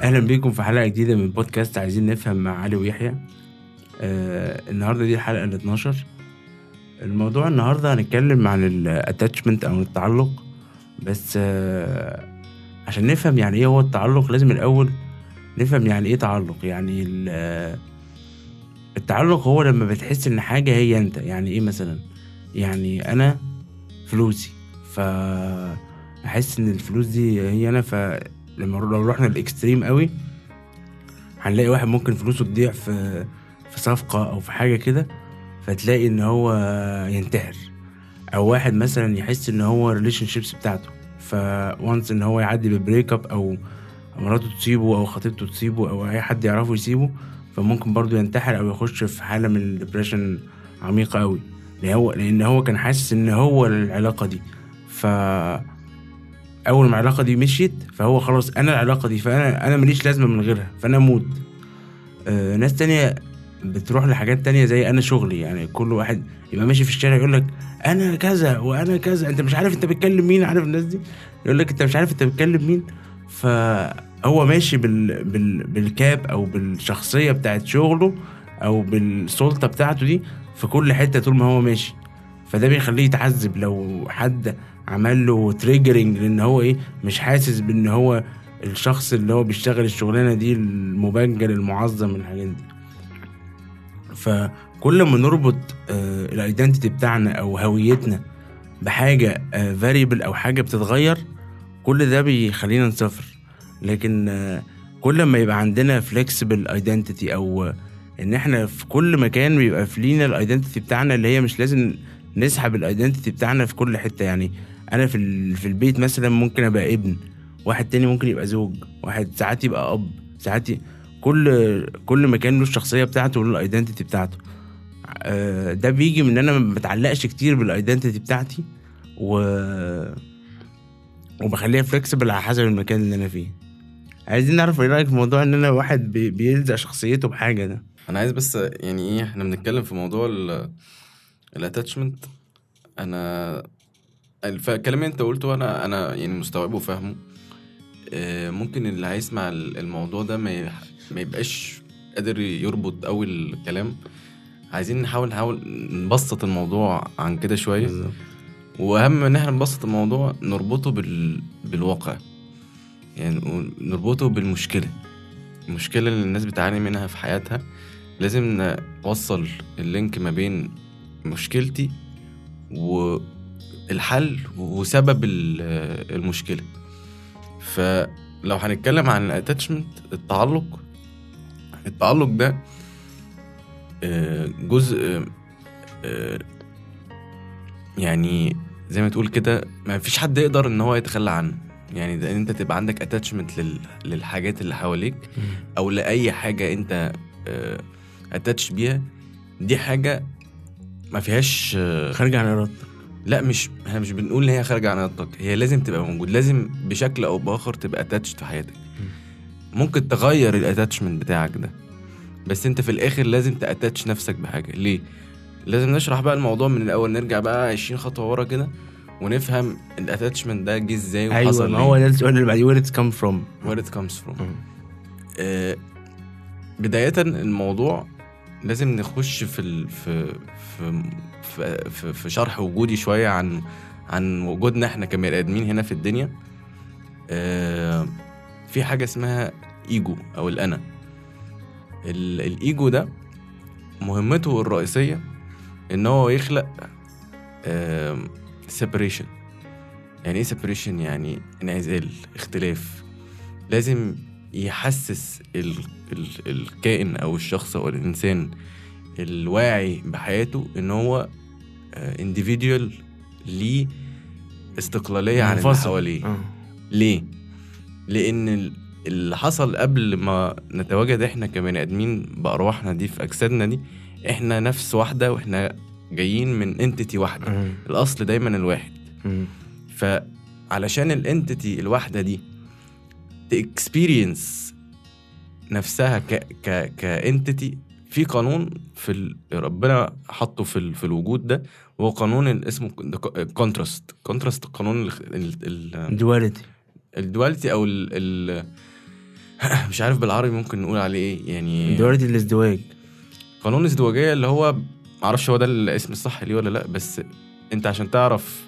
اهلا بيكم في حلقه جديده من بودكاست عايزين نفهم مع علي ويحيى. النهارده دي الحلقه ال 12. الموضوع النهارده هنتكلم عن الاتاتشمنت او التعلق. بس عشان نفهم يعني ايه هو التعلق لازم الاول نفهم يعني ايه تعلق. يعني التعلق هو لما بتحس ان حاجه هي انت. يعني ايه مثلا؟ يعني انا فلوسي، فاحس ان الفلوس دي هي انا. فلما لو رحنا الاكستريم قوي هنلاقي واحد ممكن فلوسه تضيع في صفقة او في حاجة كده، فتلاقي ان هو ينتحر. او واحد مثلا يحس ان هو relationships بتاعته فوانس ان هو يعدي ببريك اب، او مراته تصيبه او خطيبته تصيبه او اي حد يعرفه يسيبه، فممكن برضو ينتحر او يخش في حالة من الدبريشن عميقة قوي، لان هو كان حاسس ان هو العلاقة دي. اول ما العلاقة دي مشيت فهو خلاص انا العلاقة دي، فانا ماليش لازمة من غيرها، فانا اموت. ناس تانية بتروح لحاجات تانية زي انا شغلي. يعني كل واحد يبقى ماشي في الشارع يقولك انا كذا وانا كذا، انت مش عارف انت بتكلم مين. عارف الناس دي يقولك انت مش عارف انت بتكلم مين. فهو ماشي بالكاب او بالشخصية بتاعت شغله او بالسلطة بتاعته دي في كل حتة طول ما هو ماشي. فده بيخليه يتعذب لو حد عمل له تريجرنج، لان هو ايه، مش حاسس بان هو الشخص اللي هو بيشتغل الشغلانة دي المبجل المعظم من الحاجات دي. فكل ما نربط الايدنتيتي بتاعنا او هويتنا بحاجة variable او حاجة بتتغير، كل ده بيخلينا نسافر. لكن كل ما يبقى عندنا flexible identity او ان احنا في كل مكان بيبقى فينا الايدنتيتي بتاعنا، اللي هي مش لازم نسحب الايدنتيتي بتاعنا في كل حتة. يعني انا في البيت مثلا ممكن ابقى ابن، واحد تاني ممكن يبقى زوج، واحد ساعات يبقى اب، ساعات كل مكان له الشخصية بتاعته وله الايدنتيتي بتاعته. ده بيجي من ان انا ما بتعلقش كتير بالايدنتيتي بتاعتي وبخليها فليكسبل على حسب المكان اللي انا فيه. عايزين نعرف ايه رايك في موضوع ان انا واحد بيلزق شخصيته بحاجه ده. انا عايز بس يعني ايه، احنا بنتكلم في موضوع الاتاتشمنت. انا الكلام اللي انت قلته انا يعني مستوعبه وفاهمه. ممكن اللي هيسمع الموضوع ده ما يبقاش قادر يربط قوي الكلام. عايزين نحاول نبسط الموضوع عن كده شويه بالظبط. واهم ان احنا نبسط الموضوع نربطه بالواقع، يعني نربطه بالمشكله اللي الناس بتعاني منها في حياتها. لازم نوصل اللينك ما بين مشكلتي والحل وسبب المشكلة. فلو هنتكلم عن الاتاتشمنت، التعلق ده جزء يعني زي ما تقول كده ما فيش حد يقدر ان هو يتخلى عنه. يعني ده انت تبقى عندك اتاتشمنت للحاجات اللي حواليك او لأي حاجة انت اتاتش بيها. دي حاجة ما فيهاش خارجة عن ارادتك. لا، احنا مش بنقول ان هي خارجة عن ارادتك، هي لازم تبقى موجود، لازم بشكل او باخر تبقى اتاتش في حياتك. ممكن تغير الاتاتشمنت بتاعك ده، بس انت في الاخر لازم تاتاتش نفسك بحاجة. ليه؟ لازم نشرح بقى الموضوع من الاول، نرجع بقى 20 خطوة ورا كده ونفهم الاتاتشمنت ده جه ازاي وحصل. ايوه، ما هو ده السؤال اللي بعديه، where it comes from. بداية الموضوع لازم نخش في شرح وجودي شوية عن وجودنا احنا كبني آدمين هنا في الدنيا. في حاجة اسمها ايجو او الانا. الايجو ده مهمته الرئيسية ان هو يخلق separation. يعني ايه separation؟ يعني انعزال، اختلاف. لازم يحسس الكائن او الشخص او الانسان الواعي بحياته ان هو individual ليه استقلالية عن اللي حواليه. ليه؟ لان اللي حصل قبل ما نتواجد احنا كبني ادمين بارواحنا دي في اجسادنا دي، احنا نفس واحدة واحنا جايين من انتيتي واحدة. الاصل دايما الواحد. فعلشان الانتيتي الواحدة دي تاكسبيرينس نفسها كانتيتي، في قانون ربنا حطه في الوجود ده، وهو قانون اسمه كونتراست. قانون الدواليتي او مش عارف بالعربي ممكن نقول عليه ايه يعني. دلوقتي الازدواج، قانون الازدواجية اللي هو معرفش هو ده الاسم الصح ليه ولا لا، بس انت عشان تعرف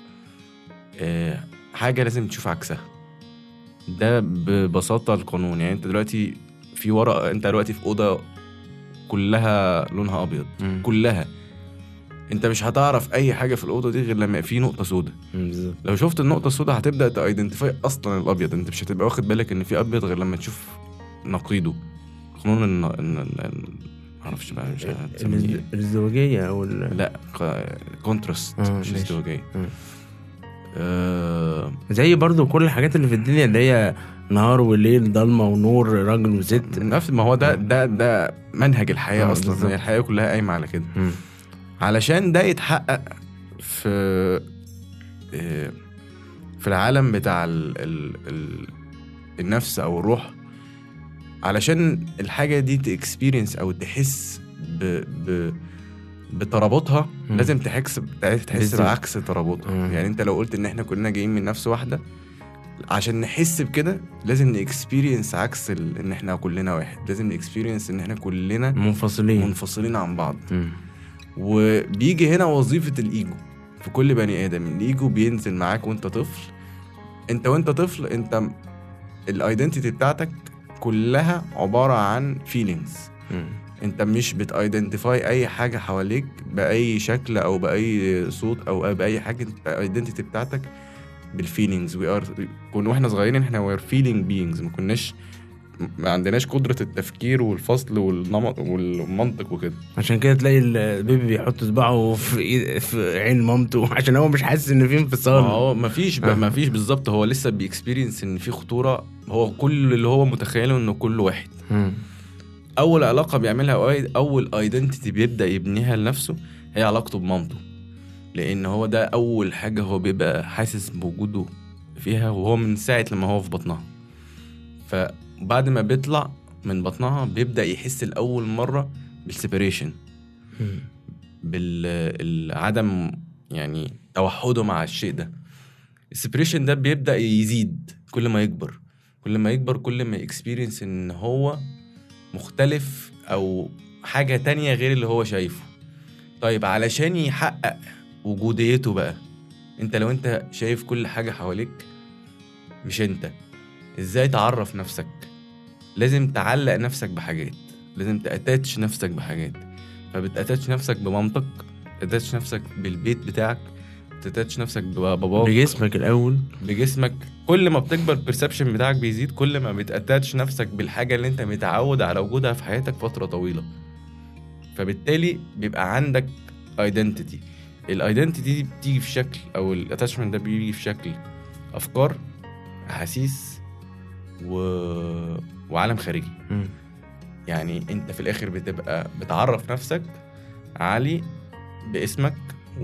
حاجة لازم تشوف عكسها. ده ببساطة القانون. يعني انت دلوقتي في ورقة، انت دلوقتي في أوضة كلها لونها أبيض كلها، انت مش هتعرف اي حاجة في الأوضة دي غير لما في نقطة سودة. لو شفت النقطة السودة هتبدأ تايدنتيفاي أصلا الأبيض، انت مش هتبقى واخد بالك ان في أبيض غير لما تشوف نقيضه. قانون معرفش بقى مش الازدواجية أو لا كونتراست مش ازدواجية. زي برضو كل الحاجات اللي في الدنيا اللي هي نهار وليل، ضلمة ونور، راجل وست، نفس ما هو ده منهج الحياة أصلا. هي الحياة كلها قايمة على كده. علشان ده يتحقق في العالم بتاع النفس أو الروح، علشان الحاجة دي تكسبيرينس أو تحس بترابطها، لازم تحس بعكس ترابطها. يعني انت لو قلت ان احنا كلنا جايين من نفس واحدة، عشان نحس بكده لازم نكسبيرينس عكس ان احنا كلنا واحد. لازم نكسبيرينس ان احنا كلنا منفصلين عن بعض. وبيجي هنا وظيفة الإيجو في كل بني آدم. الإيجو بينزل معاك وانت طفل. وانت طفل انت الايدنتيتي بتاعتك كلها عبارة عن فيلينجز. انت مش بتايدنتيفاي اي حاجة حواليك بأي شكل او بأي صوت او بأي حاجة. انت الايدنتيتي بتاعتك بالفيلينجز. واحنا صغيرين احنا we're feeling beings. ما عندناش قدرة التفكير والفصل والمنطق وكده. عشان كده تلاقي البيبي بيحط صباعه في عين مامته عشان هو مش حاسس ان في انفصال. هو مفيش بالظبط. هو لسه بيكسبيرينس ان في خطورة. هو كل اللي هو متخيله انه كل واحد. اول علاقة بيعملها اول ايدنتيتي بيبدأ يبنيها لنفسه هي علاقته بمامته، لان هو ده اول حاجة هو بيبقى حاسس بوجوده فيها وهو من ساعة لما هو في بطنها. فبعد ما بيطلع من بطنها بيبدأ يحس الأول مرة بالسيبريشن، بالعدم يعني توحده مع الشيء ده. السيبريشن ده بيبدأ يزيد كل ما يكبر كل ما اكسبيرينس ان هو مختلف او حاجة تانية غير اللي هو شايفه. طيب علشان يحقق وجوديته بقى، انت لو انت شايف كل حاجة حواليك مش انت، ازاي تعرف نفسك؟ لازم تعلق نفسك بحاجات، لازم تأتاتش نفسك بحاجات. فبتأتاتش نفسك بمامتك، تأتاتش نفسك بالبيت بتاعك، تأتاتش نفسك بباباك، بجسمك الأول، بجسمك. كل ما بتكبر البرسبشن بتاعك بيزيد، كل ما بتأتاتش نفسك بالحاجة اللي انت متعود على وجودها في حياتك فترة طويلة. فبالتالي بيبقى عندك ايدنتيتي. الايدنتيتي دي بتيجي في شكل، او الاتاشمنت ده بيجي في شكل افكار، احاسيس وعالم خارجي. يعني انت في الاخر بتبقى بتعرف نفسك عالي باسمك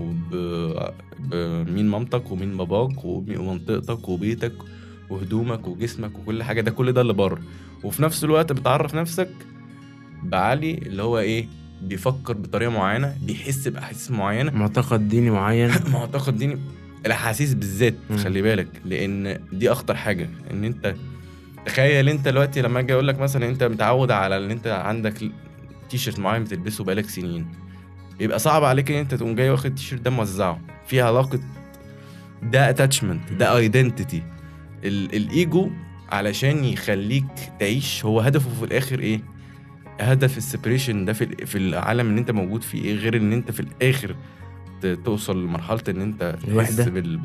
وبمين مامتك ومين باباك ومنطقتك وبيتك وهدومك وجسمك وكل حاجة. ده كل ده اللي بره. وفي نفس الوقت بتعرف نفسك بعلي اللي هو ايه، بيفكر بطريقة معينة، بيحس بأحاسيس معينة، معتقد ديني معين معتقد ديني. الأحاسيس بالذات خلي بالك، لأن دي أخطر حاجة. إن أنت تخيل انت دلوقتي لما اجي اقول لك مثلا انت متعود على ان انت عندك تيشرت معين بتلبسه بقالك سنين، يبقى صعب عليك ان انت تقوم جاي واخد التيشرت ده موزعه. في علاقه، ده اتاتشمنت، ده ايدنتيتي. الايجو علشان يخليك تعيش هو هدفه في الاخر ايه؟ هدف السيبريشن ده في العالم اللي انت موجود فيه ايه غير ان انت في الاخر توصل لمرحله ان انت تحس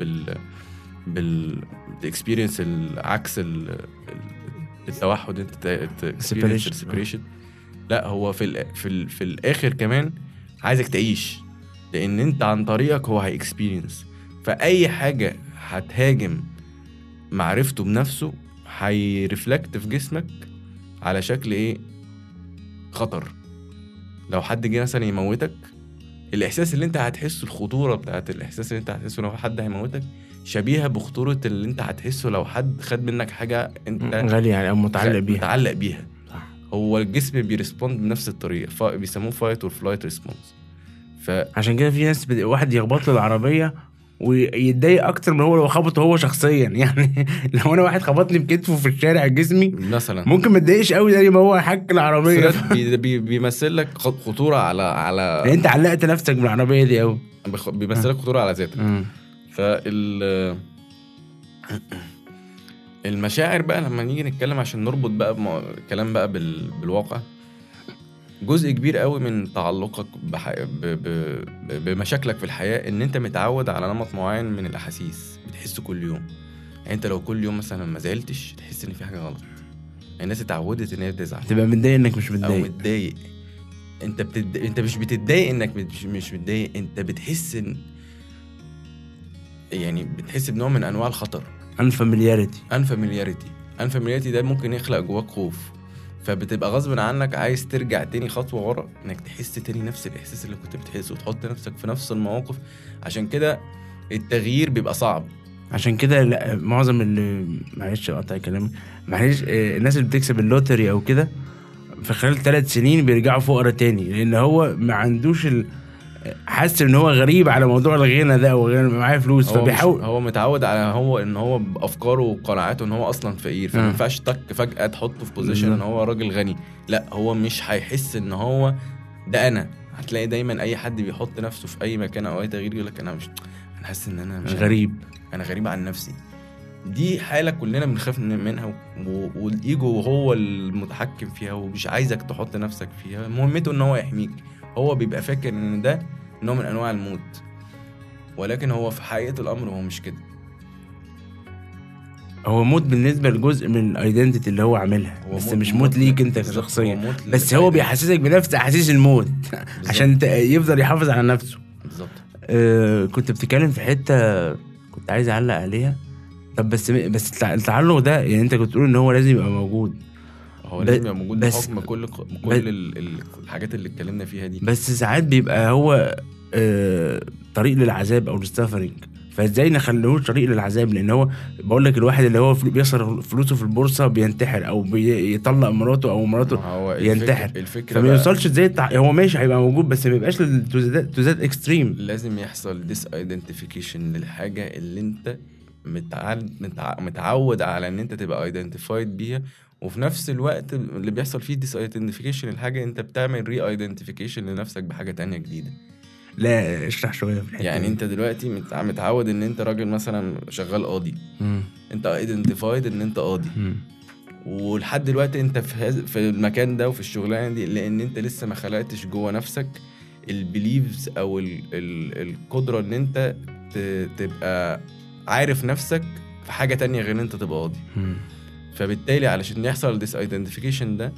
بالاكسبيرينس العكس التوحد، انت السيبريشن. لا هو في الاخر كمان عايزك تعيش، لان انت عن طريقك هو هيكسبيرينس. فاي حاجه هتهاجم معرفته بنفسه هيرفلكت في جسمك على شكل ايه؟ خطر. لو حد جه مثلا يموتك، الاحساس اللي انت هتحسه، الخطوره بتاعت الاحساس اللي انت هتحسه لو حد هيموتك شبيهه بخطوره اللي انت هتحسه لو حد خد منك حاجه انت غالي يعني او متعلق بيها. هو الجسم بيرسبوند بنفس الطريقه، بيسموه فايت اور فلايت ريسبونس. عشان كده في ناس واحد يخبط له العربيه ويتضايق اكتر من هو لو خبطه هو شخصيا. يعني لو انا واحد خبطني بكتفه في الشارع جسمي مثلا ممكن ما اتضايقش قوي زي ما هو حك العربيه. بيمثل لك خطوره على يعني انت علقت نفسك بالعربيه دي قوي، بيمثل لك خطوره على ذاتك. فال المشاعر بقى لما نيجي نتكلم عشان نربط بقى الكلام بقى بالواقع، جزء كبير قوي من تعلقك بمشاكلك في الحياة ان انت متعود على نمط معين من الاحاسيس بتحسه كل يوم. يعني انت لو كل يوم مثلا ما زعلتش تحس ان في حاجة غلط. الناس اتعودت ان هي بتزعل، تبقى متضايق انك مش متضايق او متضايق. انت مش بتتضايق انك مش متضايق، انت بتحس ان يعني بتحس بنوع من انواع الخطر. unfamiliarity ده ممكن يخلق جواك خوف، فبتبقى غصب عنك عايز ترجع تاني خطوة ورا انك تحس تاني نفس الاحساس اللي كنت بتحسه وتحط نفسك في نفس المواقف. عشان كده التغيير بيبقى صعب. عشان كده معظم اللي معلش اقطع كلامي الناس اللي بتكسب اللوتري او كده في خلال 3 سنين بيرجعوا فقراء تاني، لان هو ما عندوش حاسس ان هو غريب على موضوع الغنى ده ومعاه فلوس، فبيحاول هو متعود على ان هو بافكاره وقناعاته ان هو اصلا فقير، فما ينفعش فجأة تحطه في بوزيشن ان هو راجل غني. لا، هو مش هيحس ان هو ده. انا هتلاقي دايما اي حد بيحط نفسه في اي مكان او اي تغيير يقول لك انا حاسس ان انا مش غريب، انا غريب عن نفسي. دي حالة كلنا بنخاف منها، والايجو هو المتحكم فيها ومش عايزك تحط نفسك فيها. مهمته ان هو يحميك. هو بيبقى فاكر ان ده نوع من انواع الموت، ولكن هو في حقيقة الامر هو مش كده. هو موت بالنسبة لجزء من الايدنتيتي اللي هو عاملها، بس مش موت ليك انت شخصيا، بس هو بيحسسك بنفس احاسيس الموت عشان يفضل يحافظ على نفسه. بالظبط. كنت بتتكلم في حتة كنت عايز اعلق عليها. طب بس التعلق ده يعني انت كنت تقول ان هو لازم يبقى موجود. هو لازم يبقى موجود بحكم كل الحاجات اللي اتكلمنا فيها دي. بس ساعات بيبقى هو طريق للعذاب او للسفرنج، فازاي نخليهوش طريق للعذاب؟ لان هو بقول لك الواحد اللي هو بيصرف فلوسه في البورصه بينتحر، او بيطلق مراته او مراته ينتحر. فما يوصلش ازاي هو ماشي هيبقى موجود بس ما يبقاش تو ذات اكستريم. لازم يحصل ديس ايدنتيفيكيشن للحاجه اللي انت متعود على ان انت تبقى ايدنتيفايد بيها، وفي نفس الوقت اللي بيحصل فيه ديس ايدنتيفيكيشن الحاجه انت بتعمل ري ايدنتيفيكيشن لنفسك بحاجه تانية جديده. لا اشرح شويه في الحته يعني انت دلوقتي متعود ان انت راجل مثلا شغال قاضي. انت ايدنتيفايد ان انت قاضي، ولحد دلوقتي انت في المكان ده وفي الشغلانه دي لان انت لسه ما خلقتش جوه نفسك البيليفز او القدره ان انت تبقى عارف نفسك في حاجه تانية غير ان انت تبقى قاضي. فبالتالي علشان يحصل ديس ايدنتيفيكيشن ده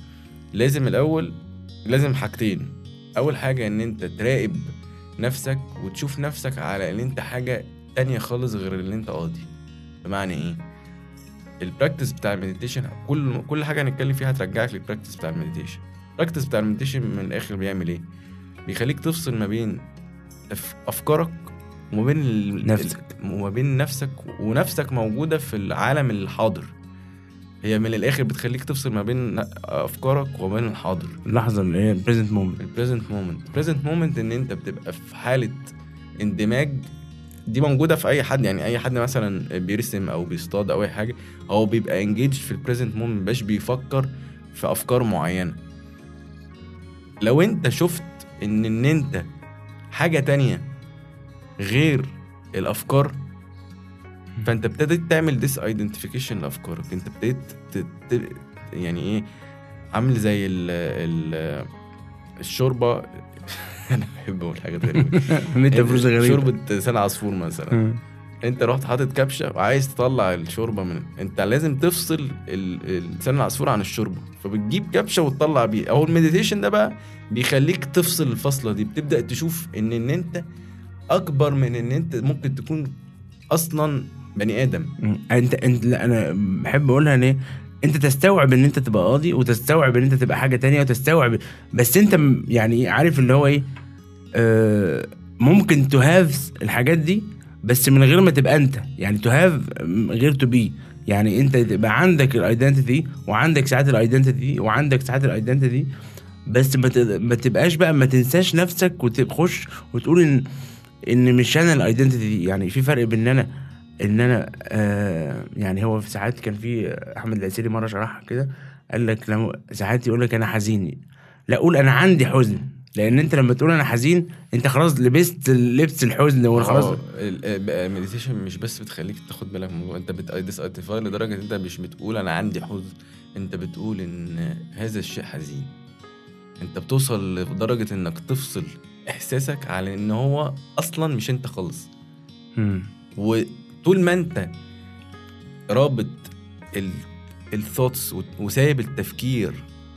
لازم حاجتين. اول حاجه ان انت تراقب نفسك وتشوف نفسك على ان انت حاجه تانية خالص غير اللي انت قاضي. بمعنى ايه؟ البراكتس بتاع المديتيشن كل حاجه هنتكلم فيها هترجعك للبراكتس بتاع المديتيشن. البراكتس بتاع المديتيشن من الاخر بيعمل ايه؟ بيخليك تفصل ما بين افكارك وما بين نفسك ونفسك موجوده في العالم الحاضر. هي من الاخر بتخليك تفصل ما بين افكارك وما بين الحاضر، اللحظه اللي هي البريزنت مومنت ان انت بتبقى في حاله اندماج. دي موجوده في اي حد، يعني اي حد مثلا بيرسم او بيصطاد او اي حاجه هو بيبقى انجيج في البريزنت مومنت، مبقاش بيفكر في افكار معينه. لو انت شفت ان انت حاجه تانية غير الافكار، فانت ابتديت تعمل ديس ايدنتيفيكيشن لافكارك. انت ابتديت يعني ايه، عامل زي الشوربه انا بحب اقول حاجات غريبه شوربه لسان عصفور مثلا. انت رحت حاطط كبشه وعايز تطلع الشوربه من، انت لازم تفصل لسان العصفور عن الشوربه، فبتجيب كبشه وتطلع بيه. او المديتيشن ده بقى بيخليك تفصل الفصله دي، بتبدا تشوف ان انت اكبر من ان انت ممكن تكون اصلا بني ادم. انت لا، انا بحب اقولها ان انت تستوعب ان انت تبقى قاضي، وتستوعب ان انت تبقى حاجه تانية، وتستوعب بس انت يعني عارف اللي هو ايه، ممكن تهاف الحاجات دي بس من غير ما تبقى انت، يعني تهاف غير تو بي. يعني انت تبقى عندك الايدنتيتي وعندك ساعات الايدنتيتي وعندك ساعات الايدنتيتي، بس ما تبقاش بقى ما تنساش نفسك وتخش وتقول ان ان مش انا الايدنتيتي دي. يعني في فرق بين ان انا يعني هو في ساعات كان في احمد العسيري مره شرحها كده، قال لك لما ساعات يقول لك انا حزين، لا قول انا عندي حزن، لان انت لما تقول انا حزين انت خلاص لبست لبس الحزن وخلاص. المديتيشن مش بس بتخليك تاخد بالك من الموضوع، انت بتايدنتيفاي لدرجه انت مش بتقول انا عندي حزن، انت بتقول ان هذا الشيء حزين. انت بتوصل لدرجه انك تفصل احساسك على ان هو اصلا مش انت خالص. وطول ما انت رابط الثوتس وسايب التفكير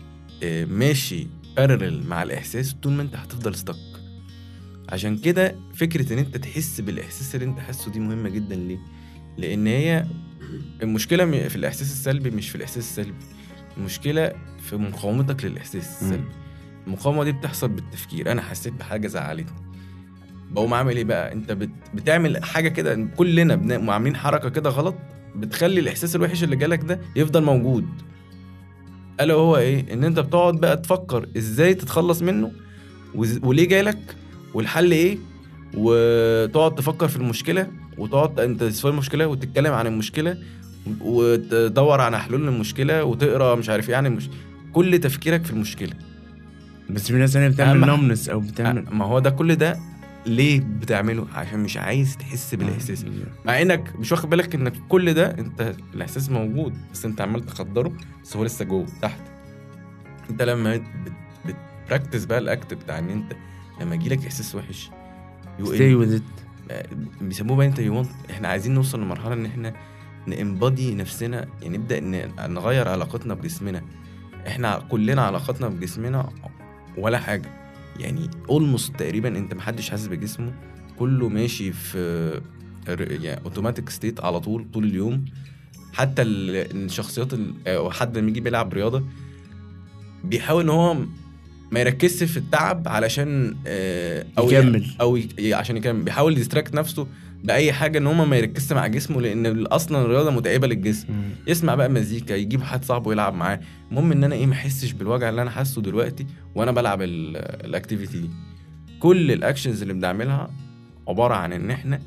ماشي بارلل مع الاحساس، طول ما انت هتفضل ستك. عشان كده فكره ان انت تحس بالاحساس اللي انت حاسه دي مهمه جدا. ليه؟ لان هي المشكله في الاحساس السلبي مش في الاحساس السلبي، المشكله في مقاومتك للاحساس السلبي. المقاومه دي بتحصل بالتفكير. انا حسيت بحاجه زعلتني، بقوم عامل ايه بقى؟ انت بتعمل حاجه كده، كلنا عاملين حركه كده غلط بتخلي الاحساس الوحش اللي جالك ده يفضل موجود. الا هو ايه؟ ان انت بتقعد بقى تفكر ازاي تتخلص منه وليه جالك والحل ايه، وتقعد تفكر في المشكله، وتقعد انت تسوي المشكله وتتكلم عن المشكله وتدور على حلول للمشكله وتقرا مش عارف ايه يعني كل تفكيرك في المشكله. بس في ناس ثانيه بتعمل نومنس او بتعمل ما هو ده كل ده ليه بتعمله؟ عشان مش عايز تحس بالاحساس، مع انك مش واخد بالك انك كل ده انت الاحساس موجود، بس انت عمال تخدره، بس هو لسه جوه تحت. انت لما بتبراكتس بقى الاكت بتاع ان انت لما يجيلك احساس وحش stay with it، بيسموه بقى انت احنا عايزين نوصل لمرحله ان احنا نمبادي نفسنا، يعني نبدا نغير علاقتنا بجسمنا. احنا كلنا علاقتنا بجسمنا ولا حاجه، يعني اولموست تقريبا انت محدش حاسس بجسمه، كله ماشي في يعني اوتوماتيك ستيت على طول اليوم. حتى الشخصيات او حد لما يجي بيلعب رياضه بيحاول ان هو ما يركزش في التعب علشان يكمل او عشان يكمل، بيحاول يديستراكت نفسه باي حاجه ان هو ما يركزش مع جسمه، لان اصلا الرياضه متعبه للجسم. يسمع بقى مزيكا، يجيب حد صاحبه يلعب معاه، المهم ان انا ما احسش بالوجع اللي انا حاسه دلوقتي وانا بلعب الاكتيفيتي دي. كل الاكشنز اللي بنعملها عباره عن ان احنا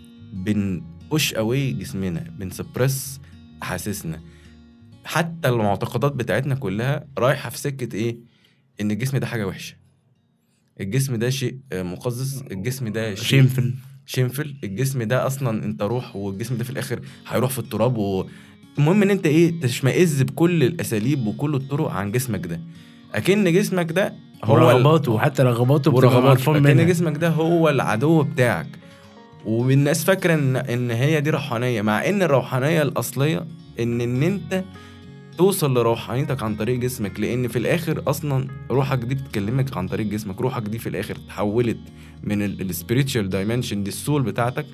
بنبوش اواي جسمنا، بنسبرس احاسيسنا. حتى المعتقدات بتاعتنا كلها رايحه في سكه ايه؟ ان الجسم ده حاجه وحشه، الجسم ده شيء مقزز، الجسم ده شيمفل، الجسم ده اصلا انت روح، والجسم ده في الاخر هيروح في التراب. المهم ان انت تشمئز بكل الاساليب وكل الطرق عن جسمك ده، اكن جسمك ده هو رغباته، وحتى رغباته اكن جسمك ده هو العدو بتاعك. والناس فاكره ان هي دي روحانيه، مع ان الروحانيه الاصليه ان انت توصل لروحانيتك عن طريق جسمك. لان في الاخر اصلا روحك دي بتكلمك عن طريق جسمك، روحك دي في الاخر تحولت من السبيريتشوال دايمنشن دي، السول بتاعتك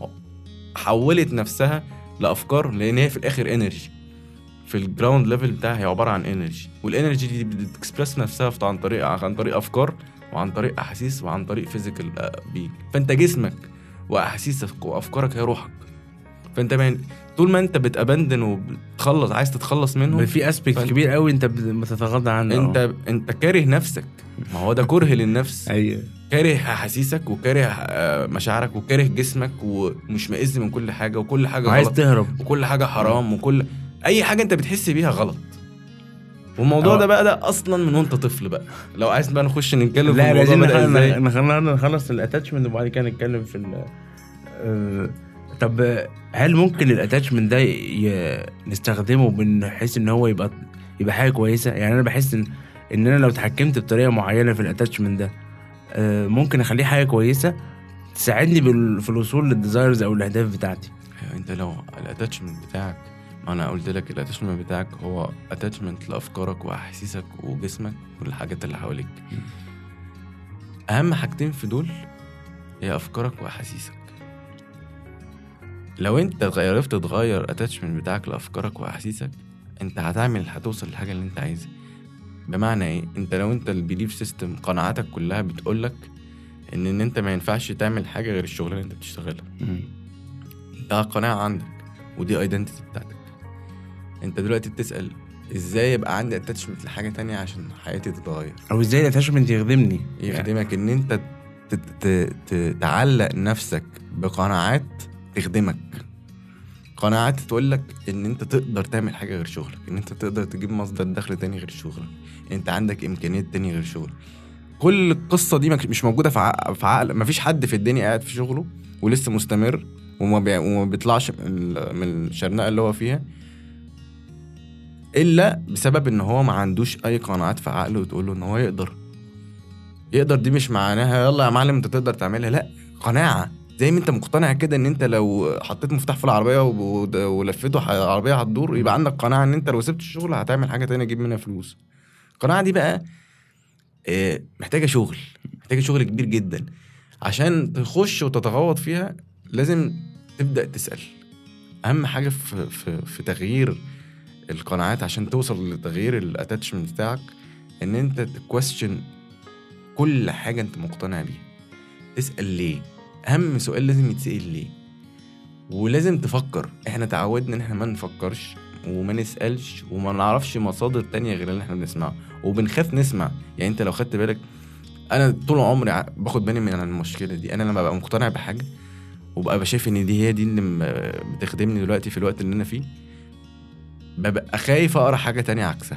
حولت نفسها لافكار، لان هي في الاخر انرجي. في الجراوند ليفل بتاعها هي عباره عن انرجي، والانرجي دي بتكسبرس نفسها عن طريق افكار، وعن طريق احاسيس، وعن طريق فيزيكال بيك. فانت جسمك واحاسيسك وافكارك هي روحك. فانت طول ما انت بتابندن وبتخلص عايز تتخلص منهم، في اسبيكت كبير قوي انت بتتغاضى عنه. انت كاره نفسك، ما هو ده كره للنفس. ايوه، كاره احاسيسك وكاره مشاعرك وكاره جسمك ومش مئز من كل حاجه، وكل حاجه غلط، عايز تهرب، وكل حاجه حرام، وكل اي حاجه انت بتحس بيها غلط. والموضوع ده بقى ده اصلا من وانت طفل بقى. لو عايز بقى نخش نتكلم في الموضوع ده ازاي، نخلص الاتاتشمنت وبعد كده نتكلم في طب هل ممكن الاتاتشمنت ده نستخدمه بنحس ان هو يبقى حاجه كويسه؟ يعني انا بحس ان انا لو اتحكمت بطريقه معينه في الاتاتشمنت ده ممكن اخليه حاجه كويسه تساعدني في الوصول للديزايرز او الاهداف بتاعتي. انت لو الاتاتشمنت بتاعك، انا قلت لك الاتاتشمنت بتاعك هو اتاتشمنت لافكارك واحاسيسك وجسمك والحاجات اللي حواليك. اهم حاجتين في دول هي افكارك واحاسيسك. لو انت عرفت تغير الاتاتشمنت بتاعك لافكارك واحاسيسك، انت هتوصل للحاجه اللي انت عايزها. بمعنى ايه؟ لو انت البيليف سيستم قناعاتك كلها بتقولك ان انت ما ينفعش تعمل حاجه غير الشغل اللي انت بتشتغلها، ده قناعه عندك ودي ايدنتيتي بتاعتك. انت دلوقتي بتسال ازاي يبقى عندي اتاتشمنت لحاجه تانية عشان حياتي تتغير، او ازاي الاتاتشمنت يخدمك ان انت تعلق نفسك بقناعات تخدمك، قناعات تقول لك ان انت تقدر تعمل حاجه غير شغلك، ان انت تقدر تجيب مصدر دخل تاني غير شغلك، انت عندك امكانيات تانية غير شغلك. كل القصه دي مش موجوده في عقل. مفيش حد في الدنيا قاعد في شغله ولسه مستمر وما بيطلعش من الشرنقه اللي هو فيها الا بسبب ان هو ما عندوش اي قناعات في عقله وتقول له ان هو يقدر. دي مش معناها يلا يا معلم انت تقدر تعملها، لا، قناعه. زي ما انت مقتنع كده ان انت لو حطيت مفتاح في العربيه ولفته العربيه هتدور، يبقى عندك قناعه ان انت لو سبت الشغل هتعمل حاجه تانية تجيب منها فلوس. القناعه دي بقى محتاجه شغل كبير جدا. عشان تخش وتتغوط فيها لازم تبدا تسال. اهم حاجه في تغيير القناعات عشان توصل لتغيير الاتاتشمنت بتاعك ان انت تكويستشن كل حاجه انت مقتنع بيها. تسال ليه. اهم سؤال لازم يتسال ليه. ولازم تفكر. احنا تعودنا ان احنا ما نفكرش وما نسالش وما نعرفش مصادر تانية غير اللي احنا بنسمعه، وبنخاف نسمع. يعني انت لو خدت بالك، انا طول عمري باخد بالي من المشكله دي. انا لما ببقى مقتنع بحاجه وبقى بشايف ان دي هي دي اللي بتخدمني دلوقتي في الوقت اللي انا فيه، ببقى خايف اقرا حاجه تانية عكسها.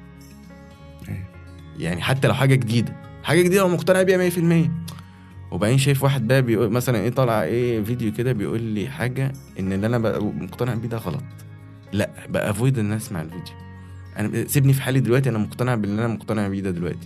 يعني حتى لو حاجه جديده ومقتنع بيها 100%، وبعدين شايف واحد بقى بيقول مثلا طالع فيديو كده بيقول لي حاجه ان اللي انا بقى مقتنع بيه ده غلط، لا بقى افويد ان اسمع الفيديو. انا سيبني في حالي دلوقتي، انا مقتنع باللي انا مقتنع بيه ده دلوقتي.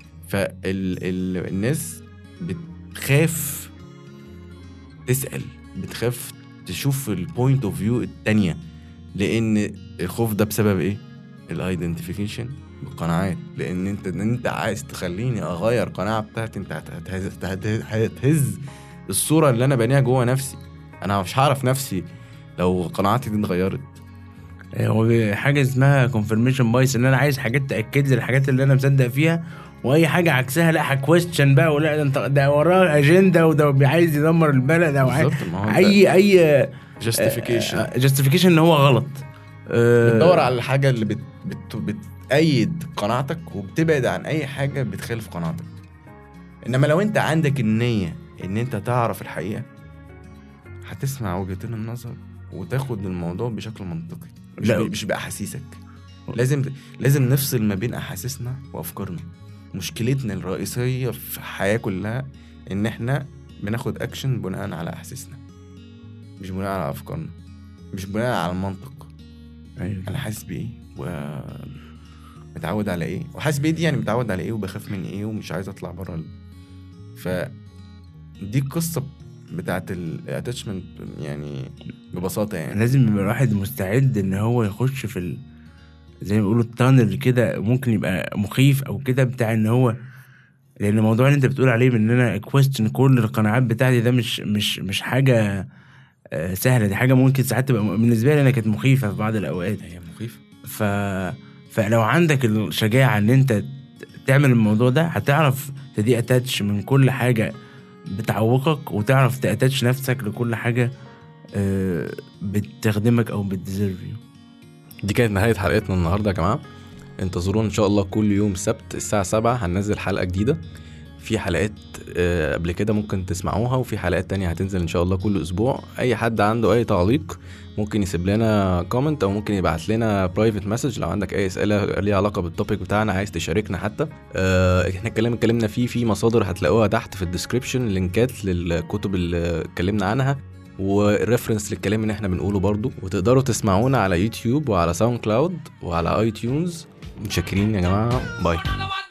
فالناس بتخاف تسال، بتخاف تشوف البوينت اوف فيو التانية، لان الخوف ده بسبب ايه؟ الايدنتيفيكيشن بالقناعات. لان انت عايز تخليني اغير قناعه بتاعتي. انت هتهز الصوره اللي انا بانيها جوه نفسي. انا مش هعرف نفسي لو قناعاتي دي اتغيرت. هو حاجه اسمها كونفيرميشن بايس، ان انا عايز حاجات تاكد لي الحاجات اللي انا مصدق فيها، واي حاجه عكسها لا هكويستشن بقى، ولا ده وراه اجنده وده عايز يدمر البلد او اي جاستيفيكيشن ان هو غلط. بتدور على الحاجه اللي بتأيد قناعتك وبتبعد عن اي حاجه بتخالف قناعتك. انما لو انت عندك النيه ان انت تعرف الحقيقه، هتسمع وجهتين النظر وتاخد الموضوع بشكل منطقي، مش بأحاسيسك. لازم نفصل ما بين احاسيسنا وافكارنا. مشكلتنا الرئيسيه في الحياه كلها ان احنا بناخد اكشن بناء على احاسيسنا، مش بناء على افكارنا، مش بناء على المنطق. انا حاسس بايه ومتعود على ايه، وحاسس بايه دي يعني متعود على ايه وبخاف من ايه ومش عايز اطلع بره فدي القصه بتاعت الاتاتشمنت يعني ببساطه. يعني لازم يبقى الواحد مستعد ان هو يخش في زي ما بيقولوا التانل كده، ممكن يبقى مخيف او كده بتاع ان هو، لان الموضوع اللي انت بتقول عليه من ان انا كويستشن كل القناعات بتاعتي ده مش حاجه سهله. دي حاجه ممكن ساعات تبقى بالنسبه لي انا كانت مخيفه في بعض الاوقات. هي مخيفه. فلو عندك الشجاعه ان انت تعمل الموضوع ده، هتعرف تدي اتاتش من كل حاجه بتعوقك، وتعرف تاتاتش نفسك لكل حاجه بتخدمك او بتديزيرف. دي كانت نهايه حلقتنا النهارده يا جماعه. انتظرونا ان شاء الله كل يوم سبت الساعه 7 هننزل حلقه جديده. في حلقات قبل كده ممكن تسمعوها، وفي حلقات تانية هتنزل ان شاء الله كل اسبوع. اي حد عنده اي تعليق ممكن يسيب لنا كومنت او ممكن يبعت لنا برايفت مسج لو عندك اي اسئله ليها علاقه بالتوبيك بتاعنا عايز تشاركنا. حتى احنا اتكلمنا في مصادر هتلاقوها تحت في الديسكريبشن، لينكات للكتب اللي اتكلمنا عنها وريفرنس للكلام اللي احنا بنقوله برضو. وتقدروا تسمعونا على يوتيوب وعلى ساوند كلاود وعلى اي تيونز. متشكرين يا جماعه، باي.